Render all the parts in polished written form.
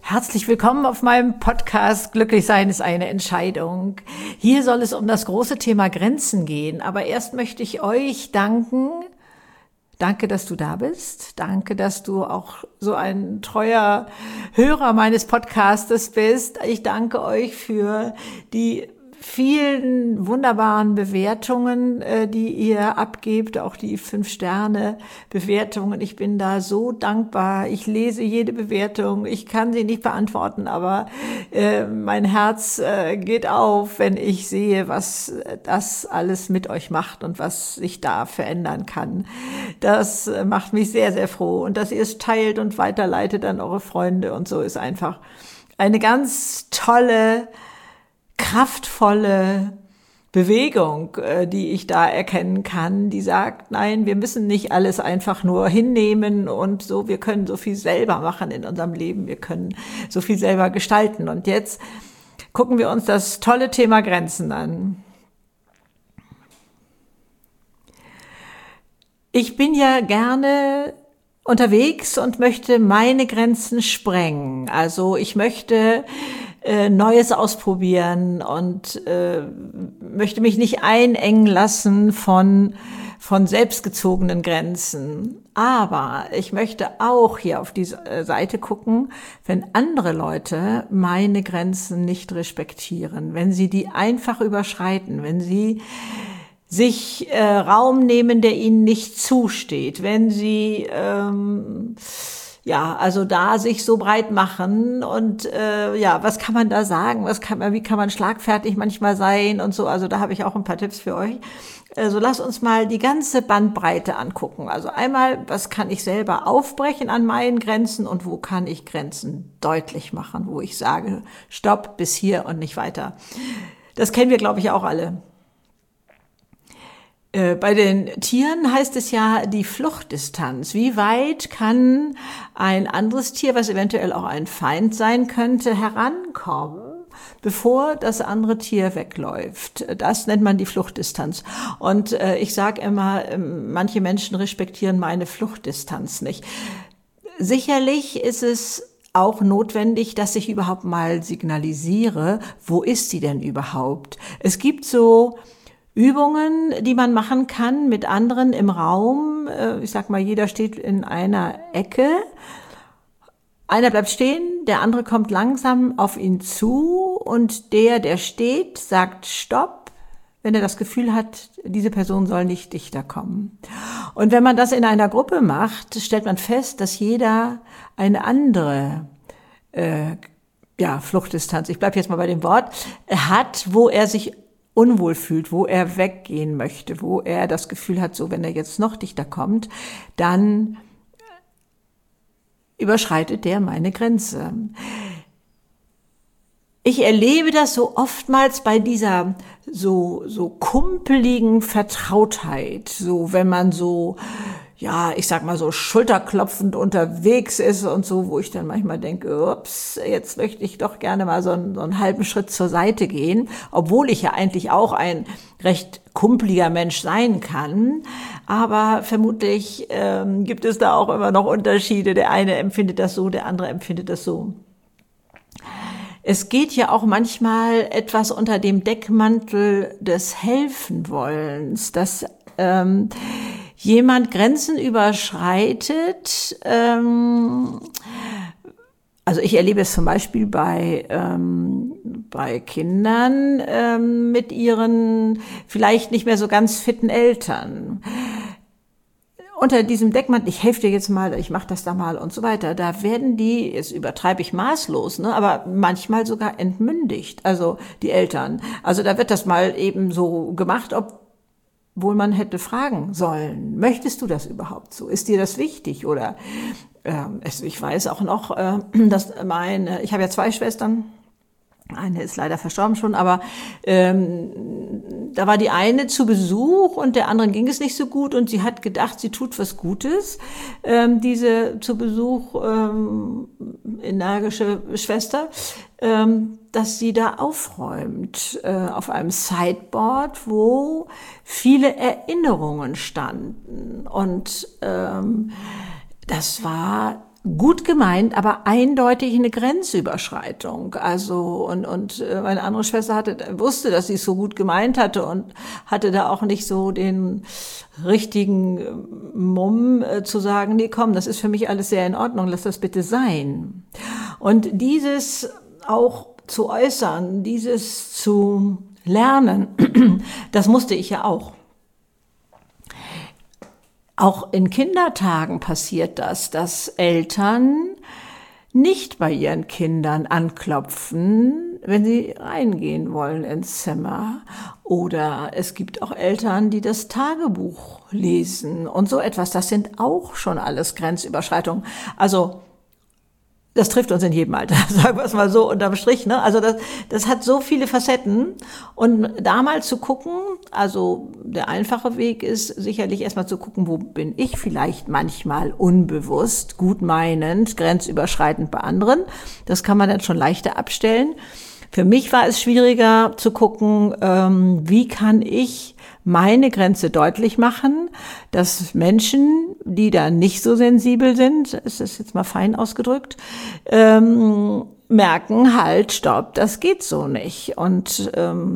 Herzlich willkommen auf meinem Podcast Glücklich sein ist eine Entscheidung. Hier soll es um das große Thema Grenzen gehen. Aber erst möchte ich euch danken. Danke, dass du da bist. Danke, dass du auch so ein treuer Hörer meines Podcastes bist. Ich danke euch für die vielen wunderbaren Bewertungen, die ihr abgebt, auch die 5-Sterne-Bewertungen. Ich bin da so dankbar. Ich lese jede Bewertung. Ich kann sie nicht beantworten, aber mein Herz geht auf, wenn ich sehe, was das alles mit euch macht und was sich da verändern kann. Das macht mich sehr, sehr froh. Und dass ihr es teilt und weiterleitet an eure Freunde und so ist einfach eine ganz tolle, kraftvolle Bewegung, die ich da erkennen kann, die sagt, nein, wir müssen nicht alles einfach nur hinnehmen und so, wir können so viel selber machen in unserem Leben, wir können so viel selber gestalten. Und jetzt gucken wir uns das tolle Thema Grenzen an. Ich bin ja gerne unterwegs und möchte meine Grenzen sprengen. Also ich möchte Neues ausprobieren und möchte mich nicht einengen lassen von selbstgezogenen Grenzen. Aber ich möchte auch hier auf die Seite gucken, wenn andere Leute meine Grenzen nicht respektieren, wenn sie die einfach überschreiten, wenn sie sich Raum nehmen, der ihnen nicht zusteht, wenn sie also da sich so breit machen und was kann man da sagen? Wie kann man schlagfertig manchmal sein und so? Also da habe ich auch ein paar Tipps für euch. Also lasst uns mal die ganze Bandbreite angucken. Also einmal, was kann ich selber aufbrechen an meinen Grenzen und wo kann ich Grenzen deutlich machen, wo ich sage, stopp, bis hier und nicht weiter. Das kennen wir, glaube ich, auch alle. Bei den Tieren heißt es ja die Fluchtdistanz. Wie weit kann ein anderes Tier, was eventuell auch ein Feind sein könnte, herankommen, bevor das andere Tier wegläuft? Das nennt man die Fluchtdistanz. Und ich sage immer, manche Menschen respektieren meine Fluchtdistanz nicht. Sicherlich ist es auch notwendig, dass ich überhaupt mal signalisiere, wo ist sie denn überhaupt? Es gibt so Übungen, die man machen kann mit anderen im Raum. Ich sag mal, jeder steht in einer Ecke. Einer bleibt stehen, der andere kommt langsam auf ihn zu und der steht, sagt Stopp, wenn er das Gefühl hat, diese Person soll nicht dichter kommen. Und wenn man das in einer Gruppe macht, stellt man fest, dass jeder eine andere Fluchtdistanz, ich bleibe jetzt mal bei dem Wort, hat, wo er sich unwohl fühlt, wo er weggehen möchte, wo er das Gefühl hat, so wenn er jetzt noch dichter kommt, dann überschreitet der meine Grenze. Ich erlebe das so oftmals bei dieser so kumpeligen Vertrautheit, so wenn man so, ich sag mal so schulterklopfend unterwegs ist und so, wo ich dann manchmal denke, ups, jetzt möchte ich doch gerne mal so einen halben Schritt zur Seite gehen, obwohl ich ja eigentlich auch ein recht kumpeliger Mensch sein kann. Aber vermutlich gibt es da auch immer noch Unterschiede. Der eine empfindet das so, der andere empfindet das so. Es geht ja auch manchmal etwas unter dem Deckmantel des Helfenwollens, dass jemand Grenzen überschreitet. Also ich erlebe es zum Beispiel bei Kindern mit ihren vielleicht nicht mehr so ganz fitten Eltern. Unter diesem Deckmantel, ich helfe dir jetzt mal, ich mache das da mal und so weiter, da werden die, jetzt übertreibe ich maßlos, aber manchmal sogar entmündigt, also die Eltern. Also da wird das mal eben so gemacht, obwohl man hätte fragen sollen, möchtest du das überhaupt so? Ist dir das wichtig? Oder ich weiß auch noch, dass ich habe ja 2 Schwestern, eine ist leider verstorben schon, aber da war die eine zu Besuch und der anderen ging es nicht so gut und sie hat gedacht, sie tut was Gutes, diese zu Besuch energische Schwester, dass sie da aufräumt auf einem Sideboard, wo viele Erinnerungen standen und das war gut gemeint, aber eindeutig eine Grenzüberschreitung. Also und meine andere Schwester wusste, dass sie es so gut gemeint hatte und hatte da auch nicht so den richtigen Mumm zu sagen, nee, komm, das ist für mich alles sehr in Ordnung, lass das bitte sein. Und dieses auch zu äußern, dieses zu lernen, das musste ich ja auch. Auch in Kindertagen passiert das, dass Eltern nicht bei ihren Kindern anklopfen, wenn sie reingehen wollen ins Zimmer. Oder es gibt auch Eltern, die das Tagebuch lesen und so etwas. Das sind auch schon alles Grenzüberschreitungen. Also das trifft uns in jedem Alter, sagen wir es mal so unterm Strich, ne? Also das hat so viele Facetten. Und da mal zu gucken, also der einfache Weg ist sicherlich erstmal zu gucken, wo bin ich vielleicht manchmal unbewusst, gut meinend, grenzüberschreitend bei anderen. Das kann man dann schon leichter abstellen. Für mich war es schwieriger zu gucken, wie kann ich meine Grenze deutlich machen, dass Menschen, die da nicht so sensibel sind, ist das jetzt mal fein ausgedrückt, merken halt, stopp, das geht so nicht. Und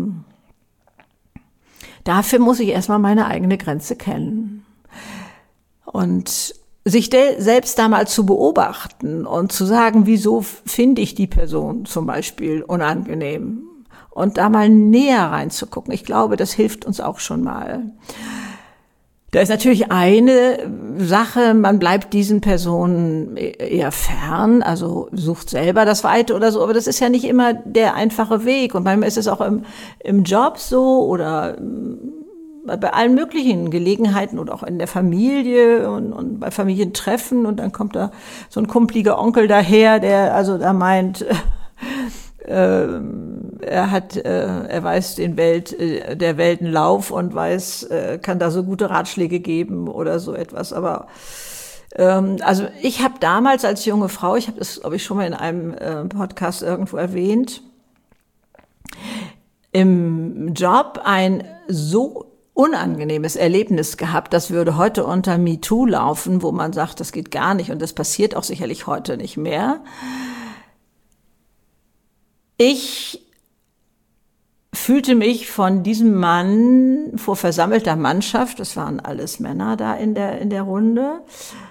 dafür muss ich erstmal meine eigene Grenze kennen. Und sich selbst da mal zu beobachten und zu sagen, wieso finde ich die Person zum Beispiel unangenehm? Und da mal näher reinzugucken. Ich glaube, das hilft uns auch schon mal. Da ist natürlich eine Sache, man bleibt diesen Personen eher fern, also sucht selber das Weite oder so, aber das ist ja nicht immer der einfache Weg. Und manchmal ist es auch im Job so oder bei allen möglichen Gelegenheiten oder auch in der Familie und bei Familientreffen. Und dann kommt da so ein kumpliger Onkel daher, der also da meint, er weiß der Welt einen Lauf und kann da so gute Ratschläge geben oder so etwas. Aber also ich habe damals als junge Frau, ich habe das, glaube ich, schon mal in einem Podcast irgendwo erwähnt, im Job ein so unangenehmes Erlebnis gehabt, das würde heute unter MeToo laufen, wo man sagt, das geht gar nicht und das passiert auch sicherlich heute nicht mehr. Ich fühlte mich von diesem Mann vor versammelter Mannschaft, das waren alles Männer da in der Runde,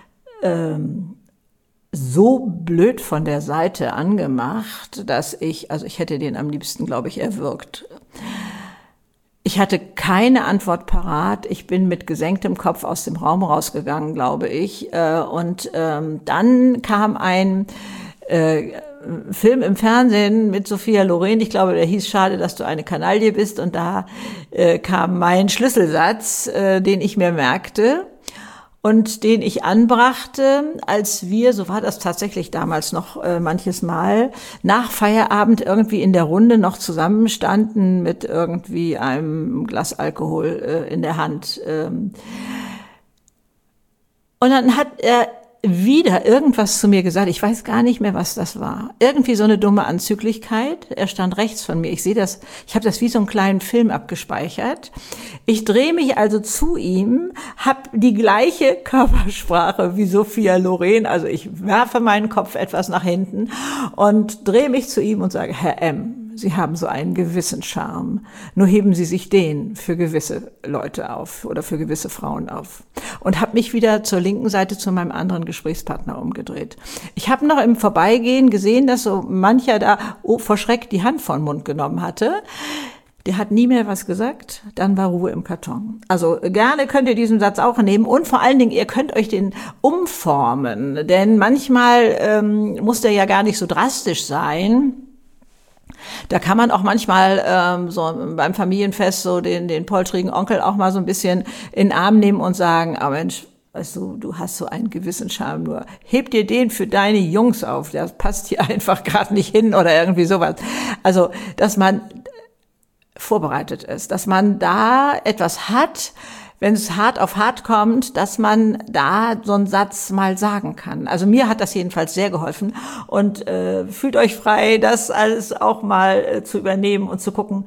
so blöd von der Seite angemacht, dass ich hätte den am liebsten, glaube ich, erwürgt. Ich hatte keine Antwort parat. Ich bin mit gesenktem Kopf aus dem Raum rausgegangen, glaube ich. Und dann kam ein Film im Fernsehen mit Sophia Loren, ich glaube, der hieß Schade, dass du eine Kanaille bist, und da kam mein Schlüsselsatz, den ich mir merkte und den ich anbrachte, als wir, so war das tatsächlich damals noch manches Mal, nach Feierabend irgendwie in der Runde noch zusammenstanden mit irgendwie einem Glas Alkohol in der Hand. Und dann hat er wieder irgendwas zu mir gesagt. Ich weiß gar nicht mehr, was das war. Irgendwie so eine dumme Anzüglichkeit. Er stand rechts von mir. Ich sehe das, ich habe das wie so einen kleinen Film abgespeichert. Ich drehe mich also zu ihm, habe die gleiche Körpersprache wie Sophia Loren. Also ich werfe meinen Kopf etwas nach hinten und drehe mich zu ihm und sage, Herr M., Sie haben so einen gewissen Charme. Nur heben Sie sich den für gewisse Leute auf oder für gewisse Frauen auf. Und habe mich wieder zur linken Seite zu meinem anderen Gesprächspartner umgedreht. Ich habe noch im Vorbeigehen gesehen, dass so mancher da vor Schreck die Hand vor den Mund genommen hatte. Der hat nie mehr was gesagt, dann war Ruhe im Karton. Also gerne könnt ihr diesen Satz auch nehmen und vor allen Dingen, ihr könnt euch den umformen, denn manchmal muss der ja gar nicht so drastisch sein. Da kann man auch manchmal so beim Familienfest so den poltrigen Onkel auch mal so ein bisschen in den Arm nehmen und sagen, ah Mensch, weißt du hast so einen gewissen Charme, nur heb dir den für deine Jungs auf, das passt hier einfach gerade nicht hin oder irgendwie sowas. Also, dass man vorbereitet ist, dass man da etwas hat, wenn es hart auf hart kommt, dass man da so einen Satz mal sagen kann. Also mir hat das jedenfalls sehr geholfen und fühlt euch frei, das alles auch mal zu übernehmen und zu gucken,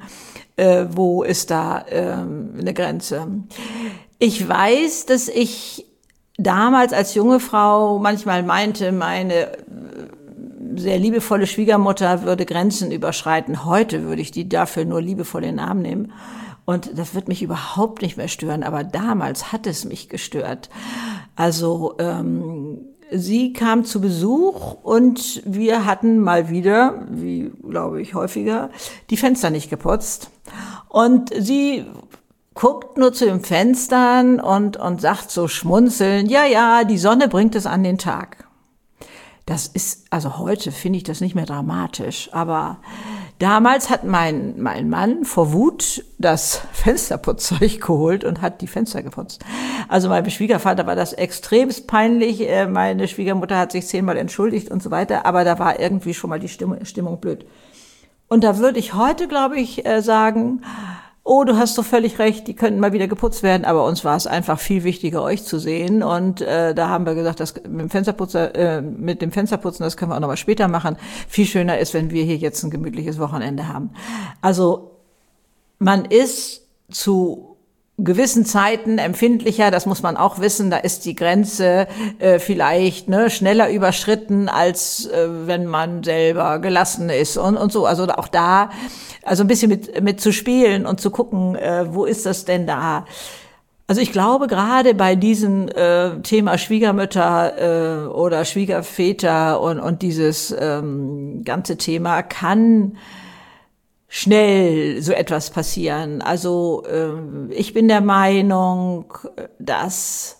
wo ist da eine Grenze. Ich weiß, dass ich damals als junge Frau manchmal meinte, meine sehr liebevolle Schwiegermutter würde Grenzen überschreiten. Heute würde ich die dafür nur liebevoll in den Arm nehmen. Und das wird mich überhaupt nicht mehr stören. Aber damals hat es mich gestört. Also sie kam zu Besuch und wir hatten mal wieder, wie glaube ich häufiger, die Fenster nicht geputzt. Und sie guckt nur zu den Fenstern und sagt so schmunzelnd, ja, die Sonne bringt es an den Tag. Das ist, also heute finde ich das nicht mehr dramatisch, aber damals hat mein Mann vor Wut das Fensterputzzeug geholt und hat die Fenster geputzt. Also meinem Schwiegervater war das extremst peinlich, meine Schwiegermutter hat sich 10-mal entschuldigt und so weiter, aber da war irgendwie schon mal die Stimmung blöd. Und da würde ich heute, glaube ich, sagen, oh, du hast doch völlig recht, die könnten mal wieder geputzt werden, aber uns war es einfach viel wichtiger, euch zu sehen. Und da haben wir gesagt, das mit dem Fensterputzen, das können wir auch noch mal später machen. Viel schöner ist, wenn wir hier jetzt ein gemütliches Wochenende haben. Also man ist zu gewissen Zeiten empfindlicher, das muss man auch wissen, da ist die Grenze vielleicht schneller überschritten, als wenn man selber gelassen ist und so. Also auch da, also ein bisschen mit zu spielen und zu gucken, wo ist das denn da? Also ich glaube, gerade bei diesem Thema Schwiegermütter oder Schwiegerväter und dieses ganze Thema kann schnell so etwas passieren. Also ich bin der Meinung, dass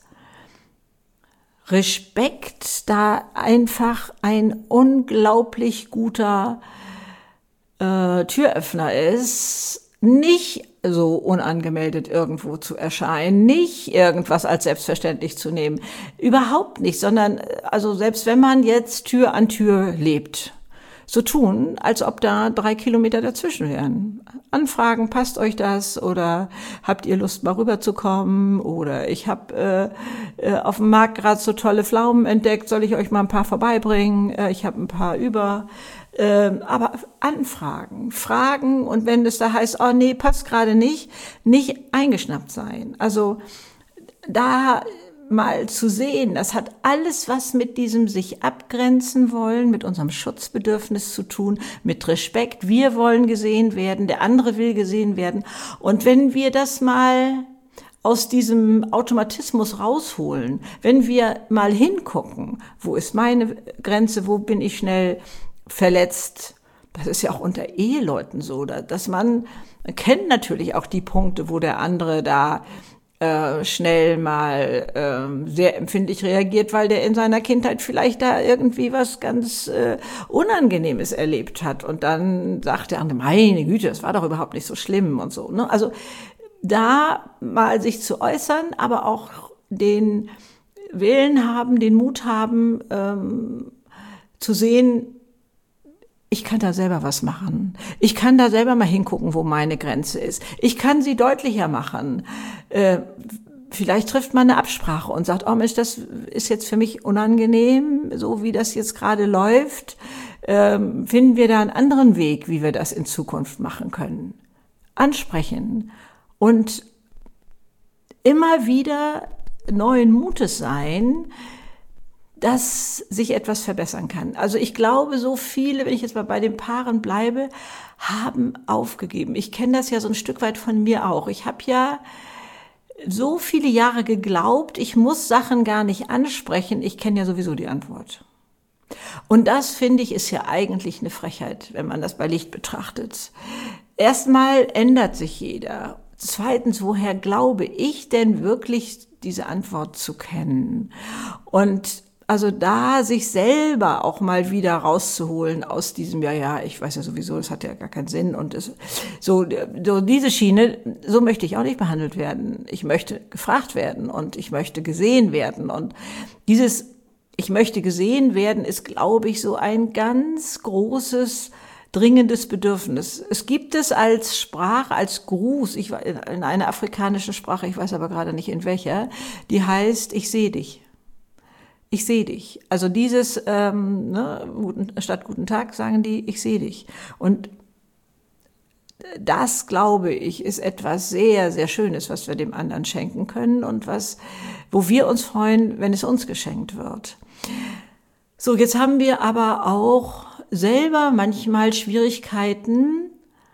Respekt da einfach ein unglaublich guter Türöffner ist, nicht so unangemeldet irgendwo zu erscheinen, nicht irgendwas als selbstverständlich zu nehmen, überhaupt nicht, sondern also selbst wenn man jetzt Tür an Tür lebt, so tun, als ob da 3 Kilometer dazwischen wären. Anfragen, passt euch das oder habt ihr Lust mal rüberzukommen oder ich habe auf dem Markt gerade so tolle Pflaumen entdeckt, soll ich euch mal ein paar vorbeibringen? Ich habe ein paar über. Aber anfragen, fragen und wenn es da heißt, oh nee, passt gerade nicht eingeschnappt sein. Also da mal zu sehen, das hat alles was mit diesem sich abgrenzen wollen, mit unserem Schutzbedürfnis zu tun, mit Respekt. Wir wollen gesehen werden, der andere will gesehen werden. Und wenn wir das mal aus diesem Automatismus rausholen, wenn wir mal hingucken, wo ist meine Grenze, wo bin ich schnell verletzt. Das ist ja auch unter Eheleuten so, dass man kennt natürlich auch die Punkte, wo der andere da schnell mal sehr empfindlich reagiert, weil der in seiner Kindheit vielleicht da irgendwie was ganz Unangenehmes erlebt hat. Und dann sagt der andere, meine Güte, das war doch überhaupt nicht so schlimm und so. Ne? Also da mal sich zu äußern, aber auch den Willen haben, den Mut haben, zu sehen, ich kann da selber was machen. Ich kann da selber mal hingucken, wo meine Grenze ist. Ich kann sie deutlicher machen. Vielleicht trifft man eine Absprache und sagt, oh Mensch, das ist jetzt für mich unangenehm, so wie das jetzt gerade läuft. Finden wir da einen anderen Weg, wie wir das in Zukunft machen können. Ansprechen und immer wieder neuen Mutes sein, dass sich etwas verbessern kann. Also ich glaube, so viele, wenn ich jetzt mal bei den Paaren bleibe, haben aufgegeben. Ich kenne das ja so ein Stück weit von mir auch. Ich habe ja so viele Jahre geglaubt, ich muss Sachen gar nicht ansprechen. Ich kenne ja sowieso die Antwort. Und das, finde ich, ist ja eigentlich eine Frechheit, wenn man das bei Licht betrachtet. Erstmal ändert sich jeder. Zweitens, woher glaube ich denn wirklich, diese Antwort zu kennen? Und also da sich selber auch mal wieder rauszuholen aus diesem, ja, ich weiß ja sowieso, das hat ja gar keinen Sinn und so diese Schiene, so möchte ich auch nicht behandelt werden. Ich möchte gefragt werden und ich möchte gesehen werden und dieses ich möchte gesehen werden ist, glaube ich, so ein ganz großes dringendes Bedürfnis. Es gibt es als Sprache, als Gruß, in einer afrikanischen Sprache, ich weiß aber gerade nicht in welcher, die heißt, ich sehe dich. Ich sehe dich. Also dieses, statt guten Tag sagen die, ich sehe dich. Und das, glaube ich, ist etwas sehr, sehr Schönes, was wir dem anderen schenken können und wo wir uns freuen, wenn es uns geschenkt wird. So, jetzt haben wir aber auch selber manchmal Schwierigkeiten,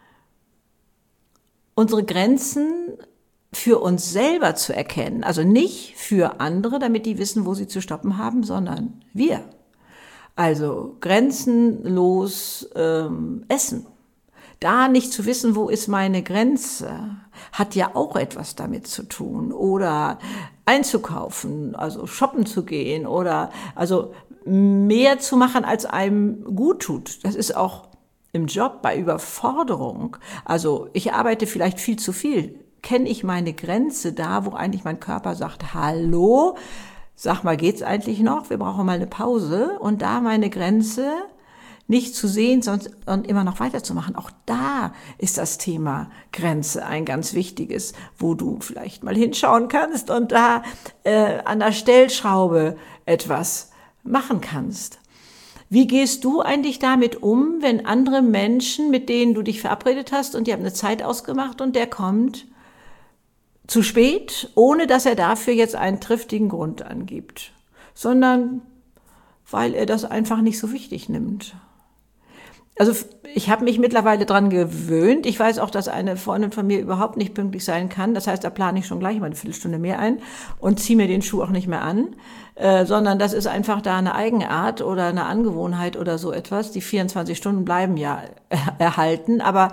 unsere Grenzen für uns selber zu erkennen. Also nicht für andere, damit die wissen, wo sie zu stoppen haben, sondern wir. Also grenzenlos essen. Da nicht zu wissen, wo ist meine Grenze, hat ja auch etwas damit zu tun. Oder einzukaufen, also shoppen zu gehen oder also mehr zu machen, als einem gut tut. Das ist auch im Job bei Überforderung. Also ich arbeite vielleicht viel zu viel. Kenne ich meine Grenze da, wo eigentlich mein Körper sagt, hallo, sag mal, geht's eigentlich noch? Wir brauchen mal eine Pause. Und da meine Grenze nicht zu sehen, und immer noch weiterzumachen. Auch da ist das Thema Grenze ein ganz wichtiges, wo du vielleicht mal hinschauen kannst und da an der Stellschraube etwas machen kannst. Wie gehst du eigentlich damit um, wenn andere Menschen, mit denen du dich verabredet hast und die haben eine Zeit ausgemacht und der kommt zu spät, ohne dass er dafür jetzt einen triftigen Grund angibt, sondern weil er das einfach nicht so wichtig nimmt? Also ich habe mich mittlerweile dran gewöhnt. Ich weiß auch, dass eine Freundin von mir überhaupt nicht pünktlich sein kann. Das heißt, da plane ich schon gleich mal eine Viertelstunde mehr ein und ziehe mir den Schuh auch nicht mehr an, sondern das ist einfach da eine Eigenart oder eine Angewohnheit oder so etwas. Die 24 Stunden bleiben ja erhalten, aber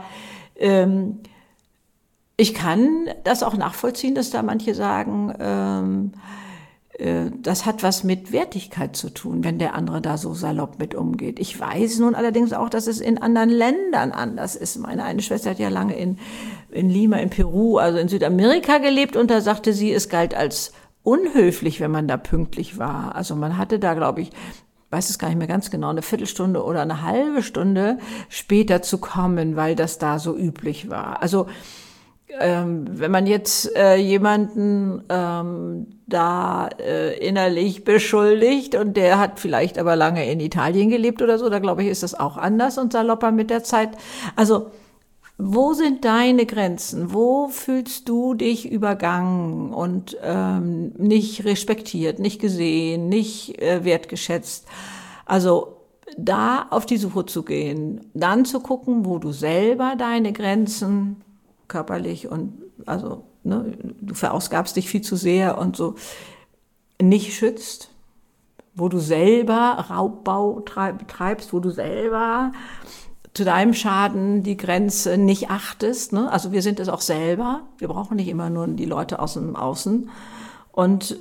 ich kann das auch nachvollziehen, dass da manche sagen, das hat was mit Wertigkeit zu tun, wenn der andere da so salopp mit umgeht. Ich weiß nun allerdings auch, dass es in anderen Ländern anders ist. Meine eine Schwester hat ja lange in Lima, in Peru, also in Südamerika gelebt und da sagte sie, es galt als unhöflich, wenn man da pünktlich war. Also man hatte da, glaube ich, weiß es gar nicht mehr ganz genau, eine Viertelstunde oder eine halbe Stunde später zu kommen, weil das da so üblich war. Also wenn man jetzt jemanden da innerlich beschuldigt und der hat vielleicht aber lange in Italien gelebt oder so, da glaube ich, ist das auch anders und salopper mit der Zeit. Also wo sind deine Grenzen? Wo fühlst du dich übergangen und nicht respektiert, nicht gesehen, nicht wertgeschätzt? Also da auf die Suche zu gehen, dann zu gucken, wo du selber deine Grenzen körperlich und also du verausgabst dich viel zu sehr und so nicht schützt, wo du selber Raubbau betreibst, wo du selber zu deinem Schaden die Grenze nicht achtest. Ne? Also wir sind es auch selber. Wir brauchen nicht immer nur die Leute aus dem Außen. Und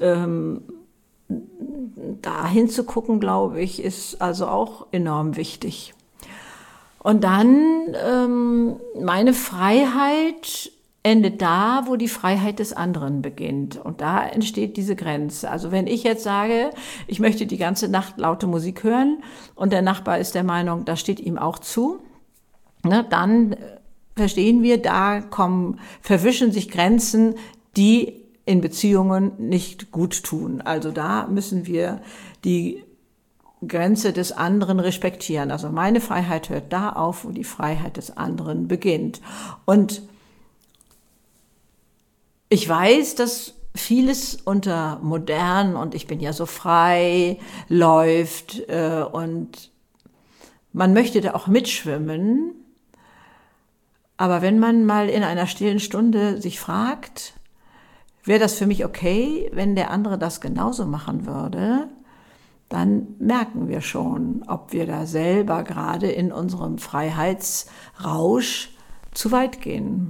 da hinzugucken, glaube ich, ist also auch enorm wichtig. Und dann meine Freiheit endet da, wo die Freiheit des anderen beginnt. Und da entsteht diese Grenze. Also wenn ich jetzt sage, ich möchte die ganze Nacht laute Musik hören und der Nachbar ist der Meinung, das steht ihm auch zu, ne, dann verstehen wir, da verwischen sich Grenzen, die in Beziehungen nicht gut tun. Also da müssen wir die Grenze des anderen respektieren. Also meine Freiheit hört da auf, wo die Freiheit des anderen beginnt. Und ich weiß, dass vieles unter modern und ich bin ja so frei läuft und man möchte da auch mitschwimmen. Aber wenn man mal in einer stillen Stunde sich fragt, wäre das für mich okay, wenn der andere das genauso machen würde, dann merken wir schon, ob wir da selber gerade in unserem Freiheitsrausch zu weit gehen.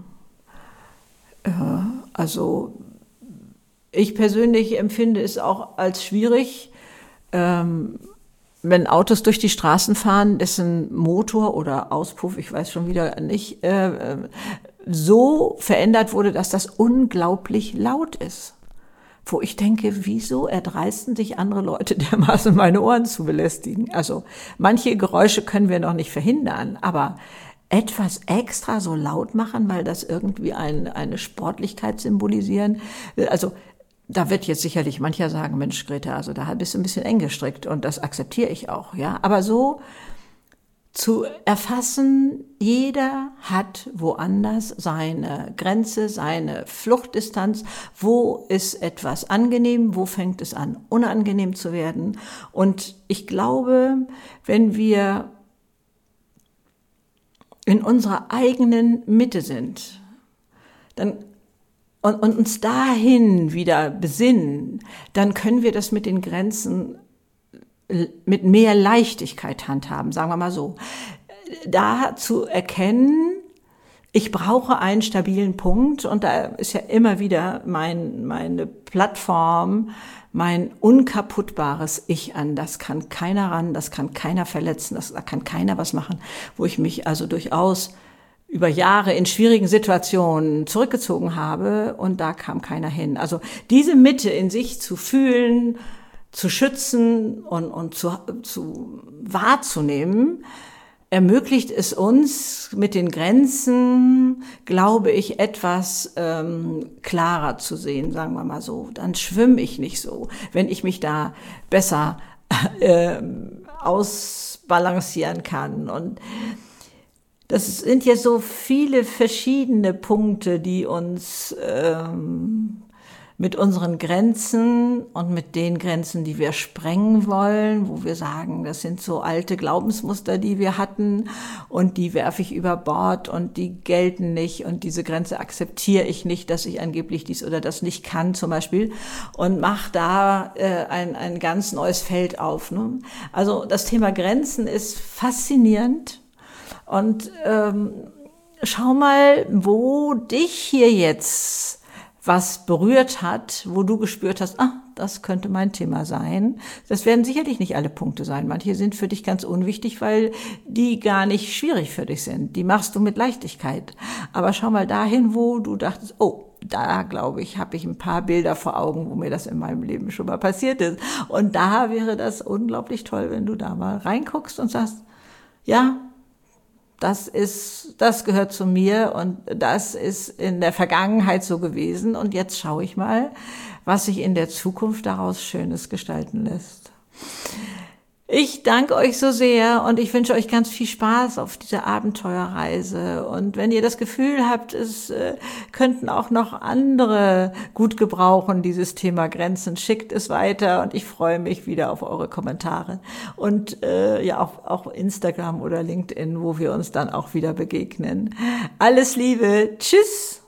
Also ich persönlich empfinde es auch als schwierig, wenn Autos durch die Straßen fahren, dessen Motor oder Auspuff, ich weiß schon wieder nicht, so verändert wurde, dass das unglaublich laut ist. Wo ich denke, wieso erdreisten sich andere Leute dermaßen meine Ohren zu belästigen? Also manche Geräusche können wir noch nicht verhindern, aber etwas extra so laut machen, weil das irgendwie eine Sportlichkeit symbolisieren will. Also da wird jetzt sicherlich mancher sagen, Mensch Greta, also da bist du ein bisschen eng gestrickt und das akzeptiere ich auch, ja. Aber so zu erfassen, jeder hat woanders seine Grenze, seine Fluchtdistanz. Wo ist etwas angenehm? Wo fängt es an, unangenehm zu werden? Und ich glaube, wenn wir in unserer eigenen Mitte sind, dann und uns dahin wieder besinnen, dann können wir das mit den Grenzen mit mehr Leichtigkeit handhaben, sagen wir mal so. Da zu erkennen, ich brauche einen stabilen Punkt, und da ist ja immer wieder meine Plattform, mein unkaputtbares Ich an. Das kann keiner ran, das kann keiner verletzen, da kann keiner was machen, wo ich mich also durchaus über Jahre in schwierigen Situationen zurückgezogen habe, und da kam keiner hin. Also diese Mitte in sich zu fühlen, zu schützen und zu wahrzunehmen, ermöglicht es uns mit den Grenzen, glaube ich, etwas klarer zu sehen, sagen wir mal so. Dann schwimme ich nicht so, wenn ich mich da besser ausbalancieren kann. Und das sind ja so viele verschiedene Punkte, die uns mit unseren Grenzen und mit den Grenzen, die wir sprengen wollen, wo wir sagen, das sind so alte Glaubensmuster, die wir hatten, und die werfe ich über Bord und die gelten nicht, und diese Grenze akzeptiere ich nicht, dass ich angeblich dies oder das nicht kann zum Beispiel, und mache da ein ganz neues Feld auf. Ne? Also das Thema Grenzen ist faszinierend, und schau mal, wo dich hier jetzt was berührt hat, wo du gespürt hast, das könnte mein Thema sein. Das werden sicherlich nicht alle Punkte sein. Manche sind für dich ganz unwichtig, weil die gar nicht schwierig für dich sind. Die machst du mit Leichtigkeit. Aber schau mal dahin, wo du dachtest, da glaube ich, habe ich ein paar Bilder vor Augen, wo mir das in meinem Leben schon mal passiert ist. Und da wäre das unglaublich toll, wenn du da mal reinguckst und sagst, ja, das gehört zu mir, und das ist in der Vergangenheit so gewesen, und jetzt schaue ich mal, was sich in der Zukunft daraus Schönes gestalten lässt. Ich danke euch so sehr, und ich wünsche euch ganz viel Spaß auf dieser Abenteuerreise. Und wenn ihr das Gefühl habt, es könnten auch noch andere gut gebrauchen, dieses Thema Grenzen, schickt es weiter, und ich freue mich wieder auf eure Kommentare. Und auch Instagram oder LinkedIn, wo wir uns dann auch wieder begegnen. Alles Liebe, tschüss!